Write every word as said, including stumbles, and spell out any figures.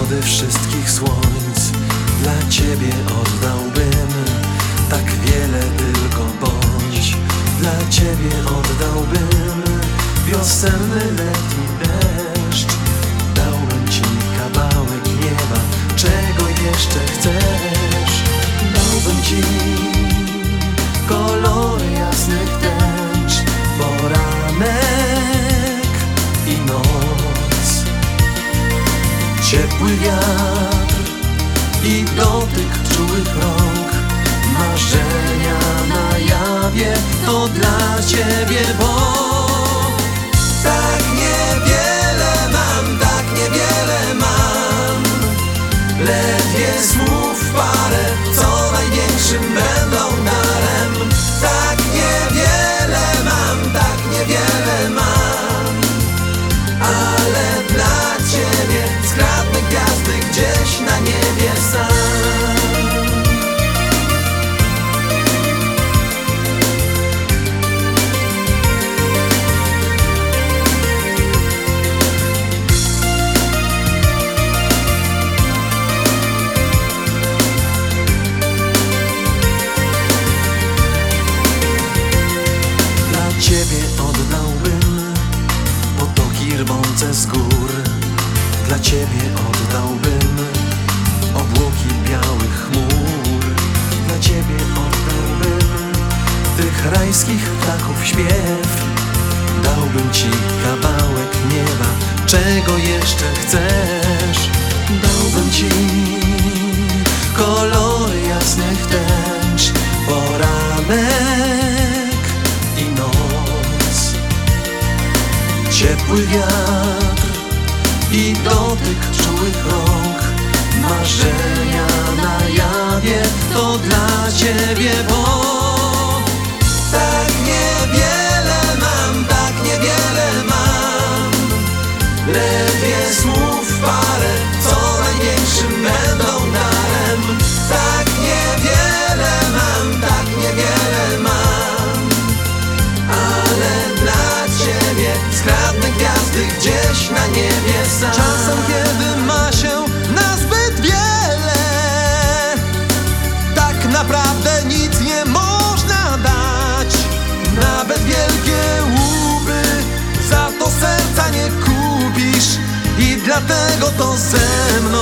wody wszystkich słońc dla Ciebie oddałbym. Tak wiele tylko bądź, dla Ciebie oddałbym. Wiosenny, letni deszcz, dałbym Ci kawałek nieba. Czego jeszcze chcesz? Dałbym Ci kolory jasnych tęcz, poranek i noc, ciepły wiatr i dotyk czułych rąk. Marzenia na jawie to dla Ciebie, bo tak niewiele mam, tak niewiele mam. Ledwie słów parę, co największym będą darem. Tak niewiele mam, tak niewiele mam, ale dla Ciebie skradnę gwiazdy gdzieś na niebie sam. Ciebie oddałbym potoki rwące z gór. Dla Ciebie oddałbym obłoki białych chmur. Dla Ciebie oddałbym tych rajskich ptaków śpiew. Dałbym Ci kawałek nieba. Czego jeszcze chcesz? Dałbym Ci kolory jasnych tęcz, poranek i noc, ciepły wiatr i dotyk czułych rąk. Marzenia na jawie to dla Ciebie, bo tak niewiele mam, tak niewiele mam. Ledwie słów parę, co największym będą darem. Tak niewiele mam, tak niewiele mam, ale dla Ciebie skradnę gwiazdy gdzieś na niebie sam. Czasem, kiedy ma się nazbyt wiele, tak naprawdę nic nie można dać. Nawet wielkie łuby za to serca nie kupisz, i dlatego to ze mną